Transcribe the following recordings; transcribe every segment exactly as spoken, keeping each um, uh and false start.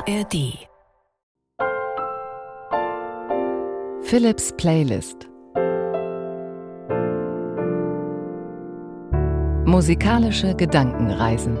R D. Philips Playlist. Musikalische Gedankenreisen.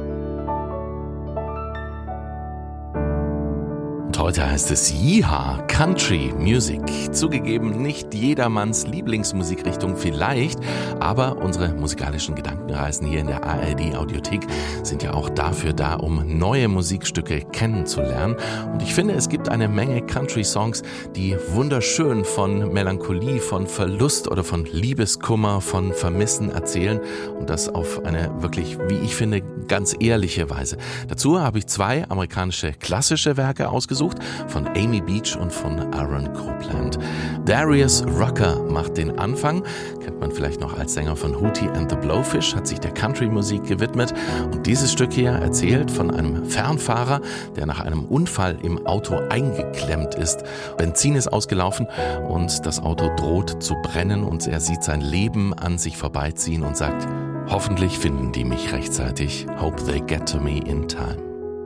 Und heute heißt es Yeehaw, Country Music. Zugegeben, nicht jedermanns Lieblingsmusikrichtung vielleicht, aber unsere musikalischen Gedankenreisen hier in der A R D-Audiothek sind ja auch dafür da, um neue Musikstücke kennenzulernen. Und ich finde, es gibt eine Menge Country-Songs, die wunderschön von Melancholie, von Verlust oder von Liebeskummer, von Vermissen erzählen. Und das auf eine wirklich, wie ich finde, ganz ehrliche Weise. Dazu habe ich zwei amerikanische klassische Werke ausgesucht, von Amy Beach und von Aaron Copland. Darius Rucker macht den Anfang, kennt man vielleicht noch als Sänger von Hootie and the Blowfish, hat sich der Country-Musik gewidmet und dieses Stück hier erzählt von einem Fernfahrer, der nach einem Unfall im Auto eingeklemmt ist. Benzin ist ausgelaufen und das Auto droht zu brennen und er sieht sein Leben an sich vorbeiziehen und sagt: Hoffentlich finden die mich rechtzeitig. Hope they get to me in time.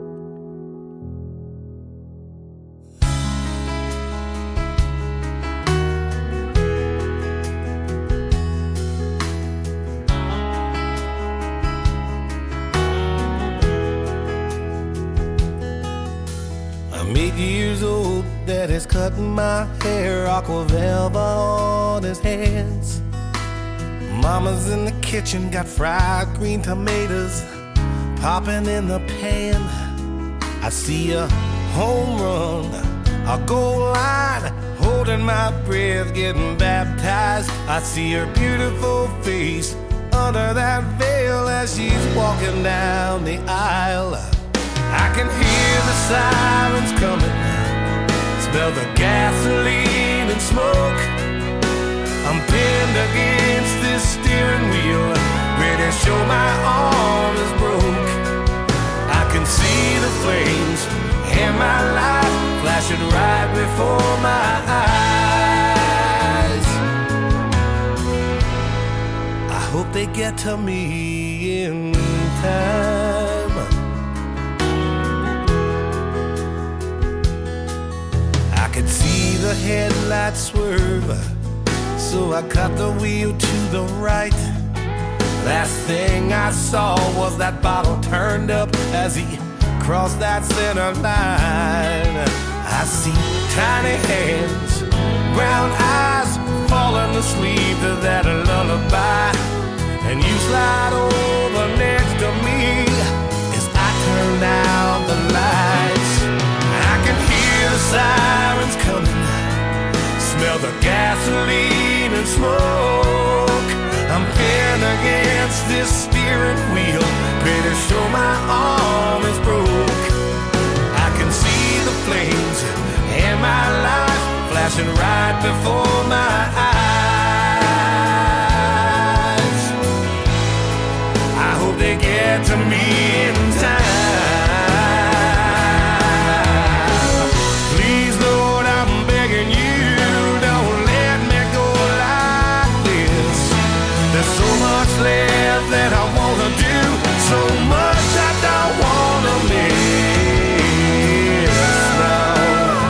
I'm eight years old, Daddy's cutting my hair, aqua velva on his hands. Mama's in the kitchen, got fried green tomatoes popping in the pan. I see a home run, a goal line, holding my breath, getting baptized. I see her beautiful face under that veil as she's walking down the aisle. I can hear the sirens coming, smell the gasoline and smoke. I'm pinned against this steering wheel, ready to show my arm is broke. I can see the flames and my life flashing right before my eyes. I hope they get to me in time. I could see the headlights swerve, so I cut the wheel to the right. Last thing I saw was that bottle turned up as he crossed that center line. I see tiny hands, brown eyes, falling asleep to that lullaby. And you slide over next to me as I turn out the lights. I can hear the sirens coming, smell the gasoline and smoke. I'm pinned against this steering wheel, pretty sure my arm is broke. I can see the flames and my life flashing right before my eyes. I hope they get to me in time. Please, Lord, I'm begging you, so much left that I wanna do, so much I don't wanna miss now.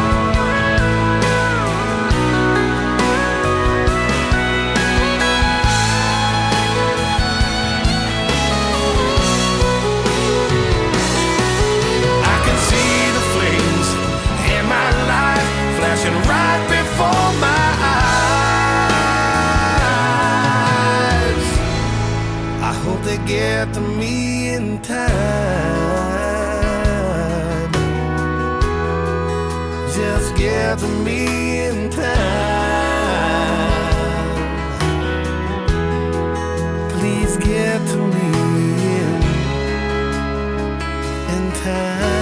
I can see the flames and my life flashing right before my eyes. I hope they get to me in time. Just get to me in time. Please get to me in, in time.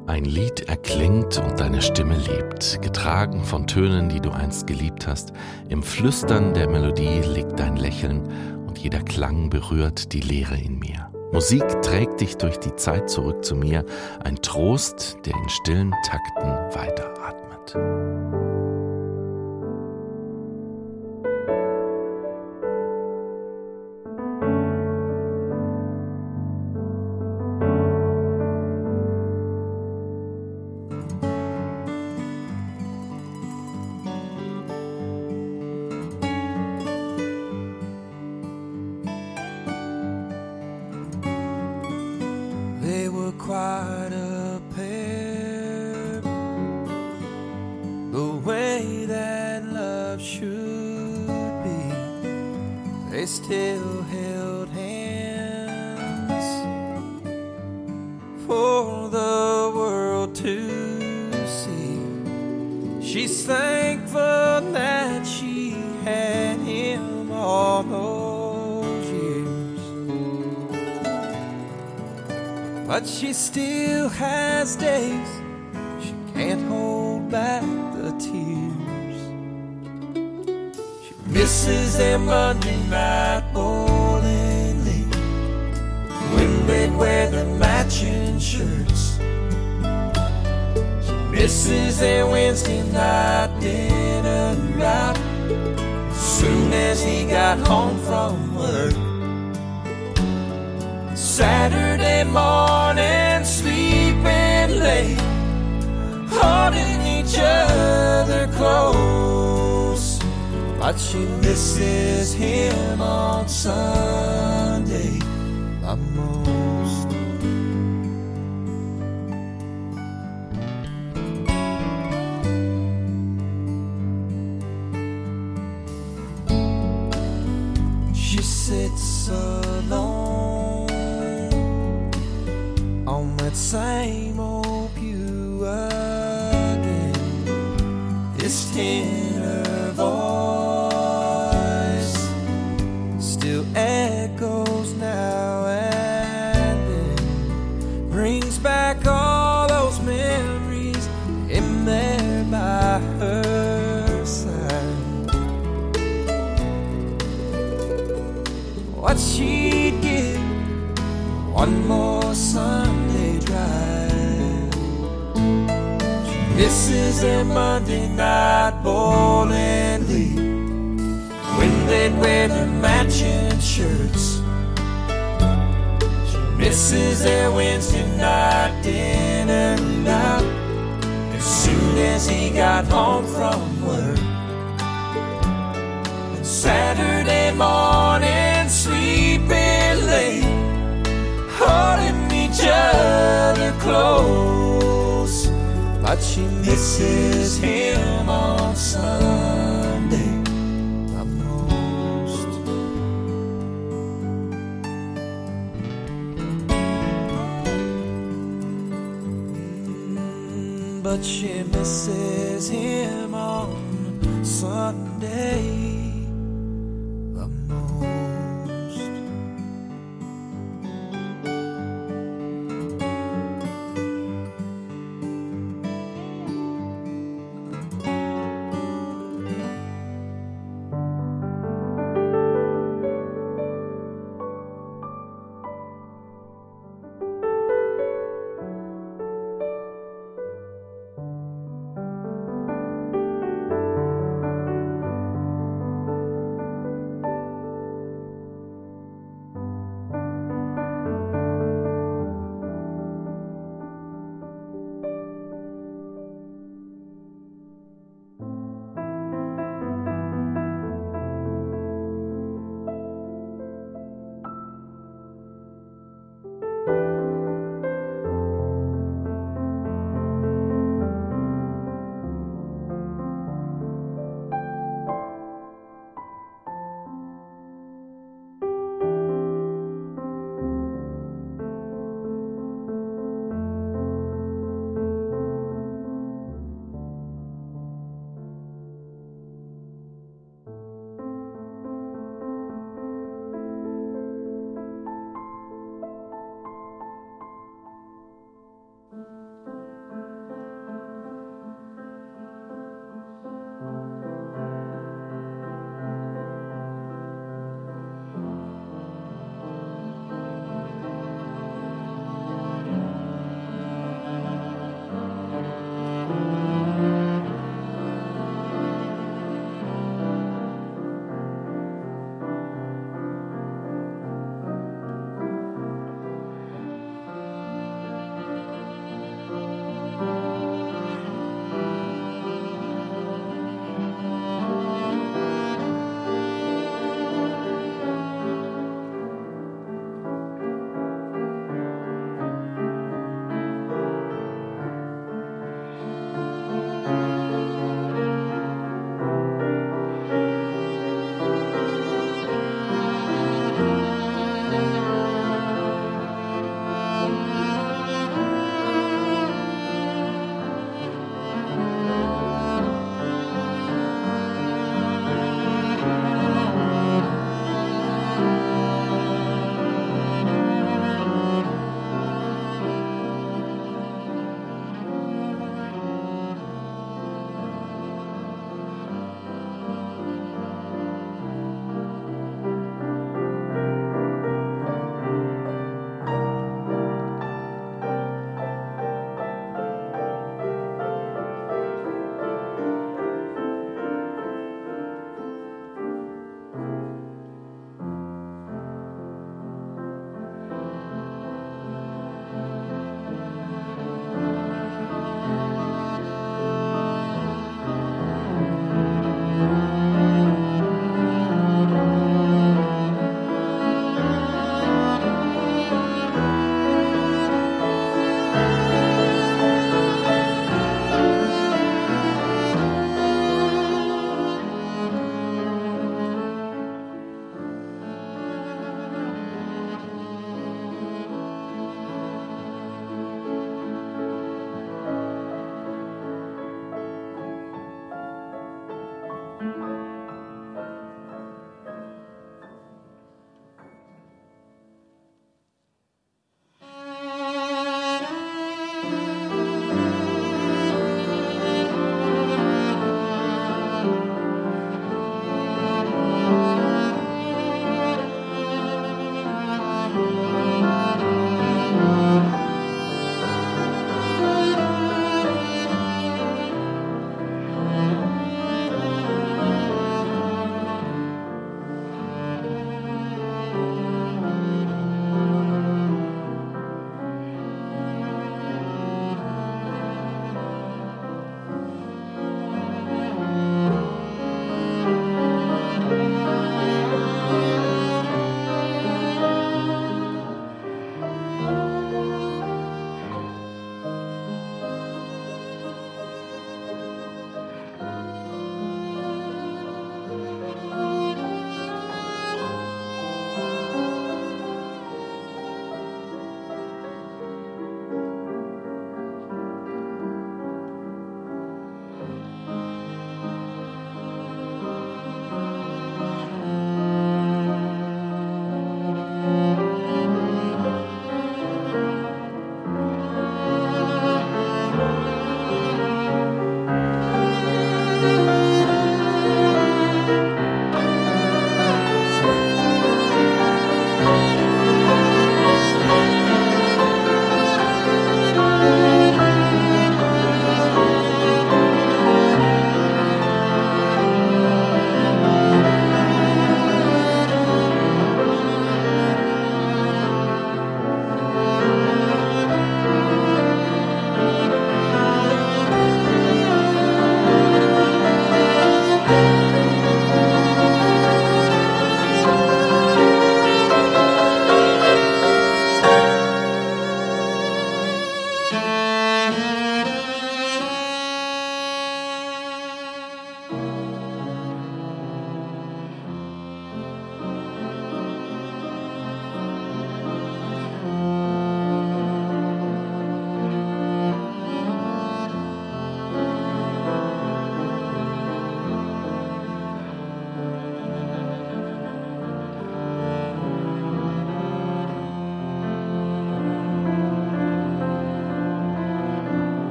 Ein Lied erklingt und deine Stimme lebt, getragen von Tönen, die du einst geliebt hast. Im Flüstern der Melodie liegt dein Lächeln und jeder Klang berührt die Leere in mir. Musik trägt dich durch die Zeit zurück zu mir, ein Trost, der in stillen Takten weiteratmet. They were quite a pair, the way that love should be. They still held hands for the world to see. She's thankful that she had him all those years, but she still has days she can't hold back the tears. She misses them Monday night bowling league when they'd wear the matching shirts. She misses their Wednesday night dinner out as soon as he got home from work. Saturday morning, sleeping late, holding each other close, but she misses him on Sunday the most. She sits alone on that same old pew again. His tenor voice still echoes now and then, brings back all those memories in there by her side. What she'd give one more Sunday drive. She misses their Monday night bowling league when they'd wear their matching shirts. She misses their Wednesday night dinner out as soon as he got home from work. And Saturday morning, sleeping late, holding each other close, but she misses him on Sunday the most. Mm, but she misses him on Sunday the most.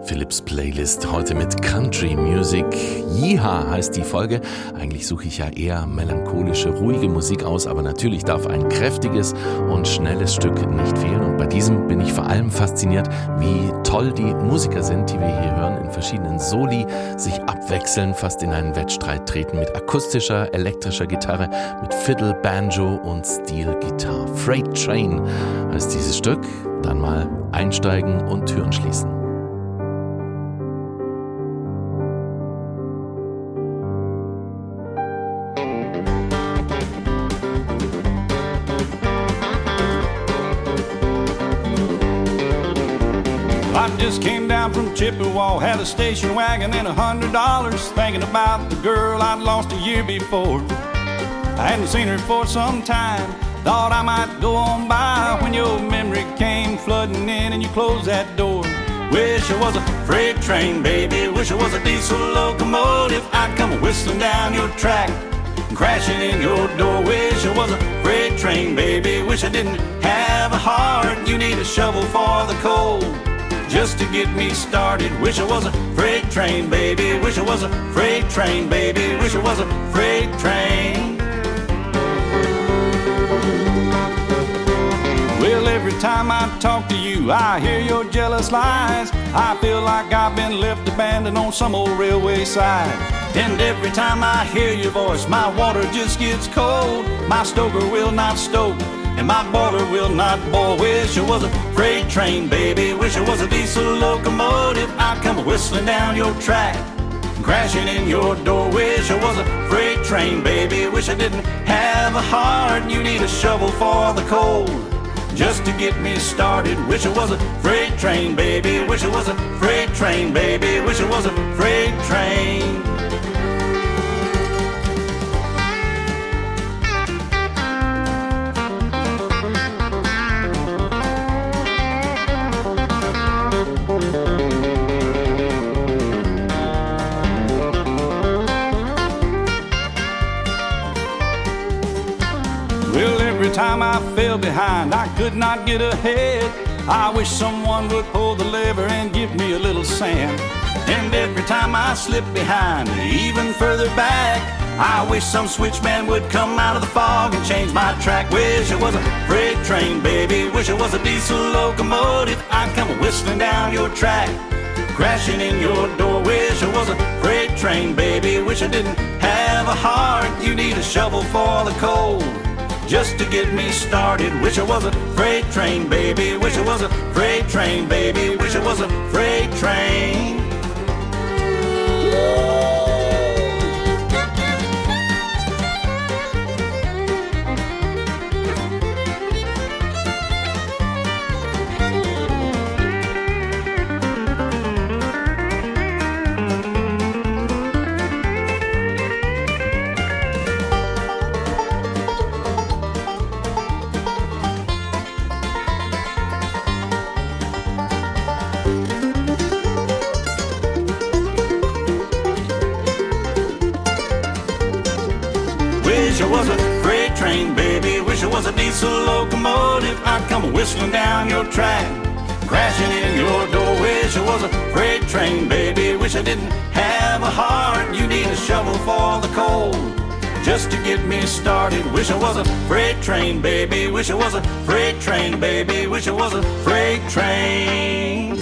Philips Playlist heute mit Country Music. Yeehaw heißt die Folge. Eigentlich suche ich ja eher melancholische, ruhige Musik aus, aber natürlich darf ein kräftiges und schnelles Stück nicht fehlen. Und bei diesem bin ich vor allem fasziniert, wie toll die Musiker sind, die wir hier hören, in verschiedenen Soli sich abwechseln, fast in einen Wettstreit treten mit akustischer, elektrischer Gitarre, mit Fiddle, Banjo und Steel Guitar. Freight Train heißt dieses Stück. Dann mal einsteigen und Türen schließen. I just came down from Chippewa, had a station wagon and a hundred dollars, thinking about the girl I'd lost a year before. I hadn't seen her for some time, thought I might go on by when your memory came flooding in and you closed that door. Wish I was a freight train, baby, wish I was a diesel locomotive. I'd come whistling down your track, crashing in your door. Wish I was a freight train, baby, wish I didn't have a heart. You need a shovel for the coal just to get me started. Wish I was a freight train, baby, wish I was a freight train, baby, wish I was a freight train. Well, every time I talk to you, I hear your jealous lies. I feel like I've been left abandoned on some old railway side. And every time I hear your voice, my water just gets cold. My stoker will not stoke, and my boiler will not boil. Wish I was a freight train, baby, wish I was a diesel locomotive. I'd come whistling down your track, crashing in your door. Wish I was a freight train, baby, wish I didn't have a heart. You need a shovel for the coal just to get me started. Wish I was a freight train, baby, wish I was a freight train, baby, wish I was a freight train. Time I fell behind, I could not get ahead. I wish someone would pull the lever and give me a little sand. And every time I slip behind, even further back, I wish some switchman would come out of the fog and change my track. Wish it was a freight train, baby, wish it was a diesel locomotive. I'd come whistling down your track, crashing in your door. Wish it was a freight train, baby, wish I didn't have a heart. You need a shovel for the coal just to get me started. Wish I was a freight train, baby, wish I was a freight train, baby, wish I was a freight train. Wish I was a freight train, baby, wish I was a diesel locomotive. I'd come whistling down your track, crashing in your door. Wish I was a freight train, baby, wish I didn't have a heart. You need a shovel for the coal just to get me started. Wish I was a freight train, baby, wish I was a freight train, baby, wish I was a freight train.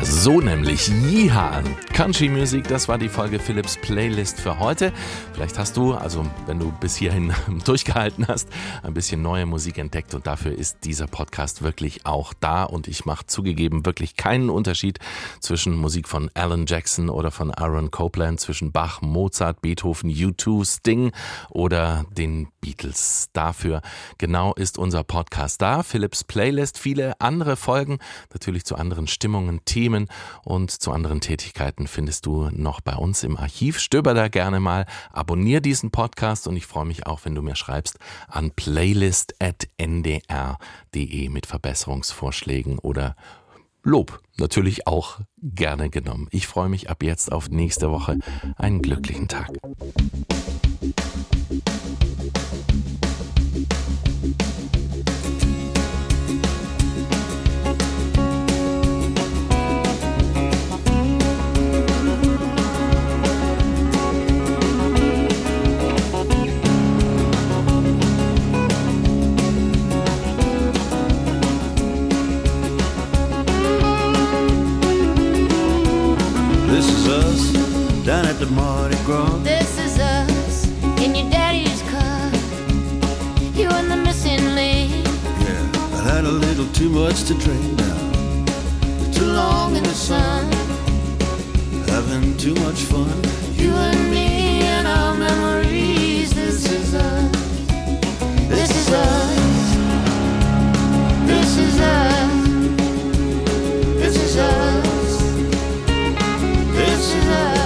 So nämlich, Yeehaw! Country Music, das war die Folge Philips Playlist für heute. Vielleicht hast du, also wenn du bis hierhin durchgehalten hast, ein bisschen neue Musik entdeckt und dafür ist dieser Podcast wirklich auch da und ich mache zugegeben wirklich keinen Unterschied zwischen Musik von Alan Jackson oder von Aaron Copland, zwischen Bach, Mozart, Beethoven, U zwei, Sting oder den Beatles. Dafür genau ist unser Podcast da. Philips Playlist, viele andere Folgen, natürlich zu anderen Stimmungen, Themen und zu anderen Tätigkeiten findest du noch bei uns im Archiv. Stöber da gerne mal, abonnier diesen Podcast und ich freue mich auch, wenn du mir schreibst an playlist at n d r punkt d e mit Verbesserungsvorschlägen oder Lob. Natürlich auch gerne genommen. Ich freue mich ab jetzt auf nächste Woche. Einen glücklichen Tag. Down at the Mardi Gras. This is us in your daddy's car. You and the missing link. Yeah, I had a little too much to drink now. Too long in the sun. Having too much fun. You and me and our memories. This is us. This is us. This is us. This is us. This is us.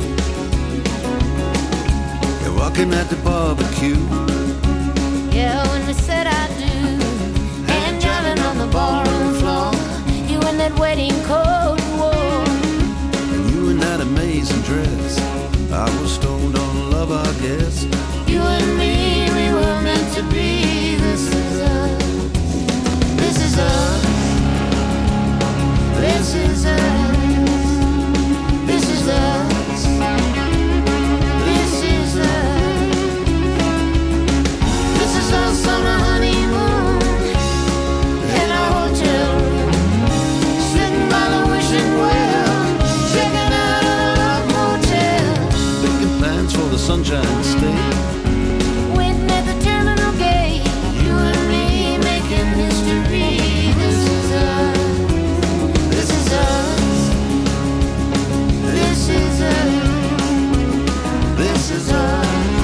Walking at the barbecue. Yeah, when we said I do. And driving on the ballroom floor. You in that wedding coat you wore. And you in that amazing dress. I was stoned on love, I guess. You and me, we were meant to be. This is us. This is us. This is us. This is us. Us on a honeymoon in a hotel room, sitting by the wishing well, checking out a love motel, making plans for the Sunshine State, waiting at the terminal gate. You and me making history. This is us. This is us. This is us. This is us.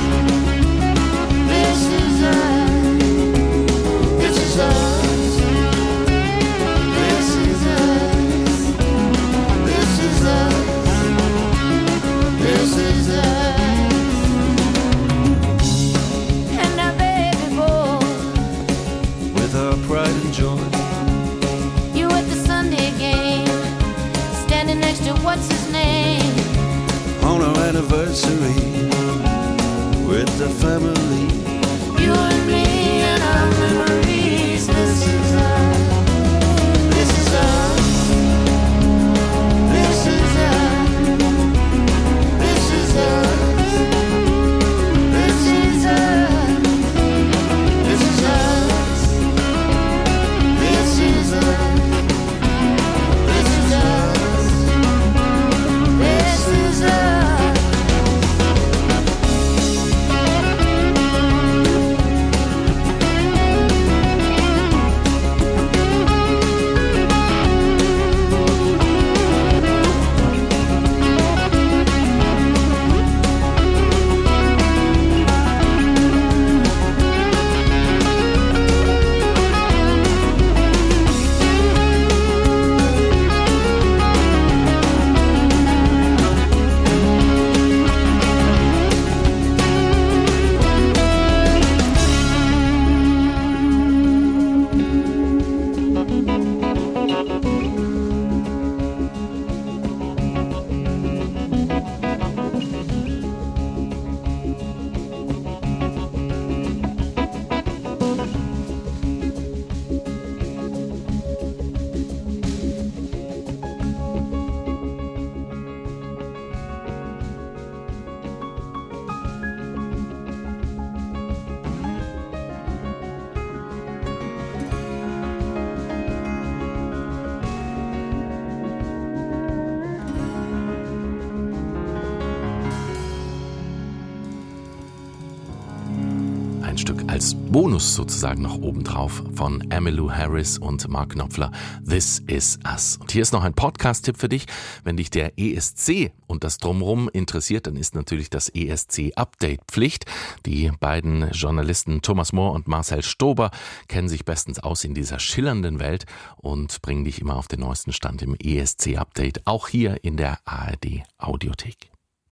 pride and joy. You at the Sunday game, standing next to what's his name, on our anniversary with the family. You and me and our memories. This is us. This is us. This is us. This is us. This is us. This is us. This is us. This is us. This is us. ein Stück als Bonus sozusagen noch obendrauf von Emmylou Harris und Mark Knopfler. This is Us. Und hier ist noch ein Podcast-Tipp für dich. Wenn dich der E S C und das Drumherum interessiert, dann ist natürlich das E S C-Update Pflicht. Die beiden Journalisten Thomas Mohr und Marcel Stober kennen sich bestens aus in dieser schillernden Welt und bringen dich immer auf den neuesten Stand im E S C-Update, auch hier in der A R D Audiothek.